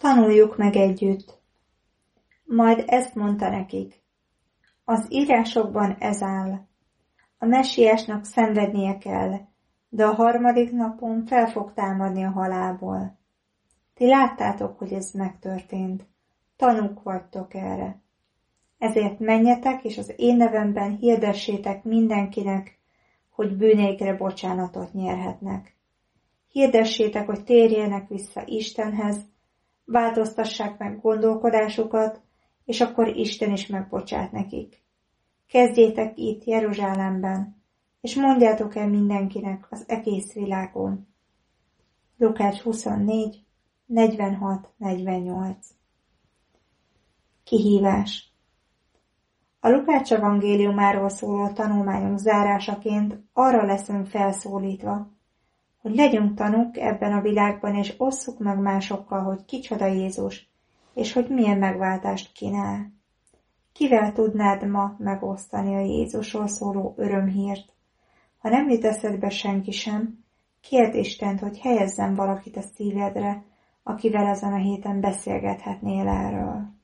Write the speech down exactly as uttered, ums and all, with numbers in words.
Tanuljuk meg együtt. Majd ezt mondta nekik. Az írásokban ez áll. A messiásnak szenvednie kell, de a harmadik napon fel fog támadni a halálból. Ti láttátok, hogy ez megtörtént. Tanúk vagytok erre. Ezért menjetek, és az én nevemben hirdessétek mindenkinek, hogy bűneikre bocsánatot nyerhetnek. Hirdessétek, hogy térjenek vissza Istenhez, változtassák meg gondolkodásukat, és akkor Isten is megbocsát nekik. Kezdjétek itt Jeruzsálemben, és mondjátok el mindenkinek az egész világon. Lukács huszonnégy, negyvenhat negyvennyolc. Kihívás. A Lukács evangéliumáról szóló tanulmányunk zárásaként arra leszünk felszólítva, hogy legyünk tanúk ebben a világban, és osszuk meg másokkal, hogy kicsoda Jézus, és hogy milyen megváltást kínál. Kivel tudnád ma megosztani a Jézusról szóló örömhírt? Ha nem jut eszedbe senki sem, kérd Istent, hogy helyezzen valakit a szívedre, akivel ezen a héten beszélgethetnél erről.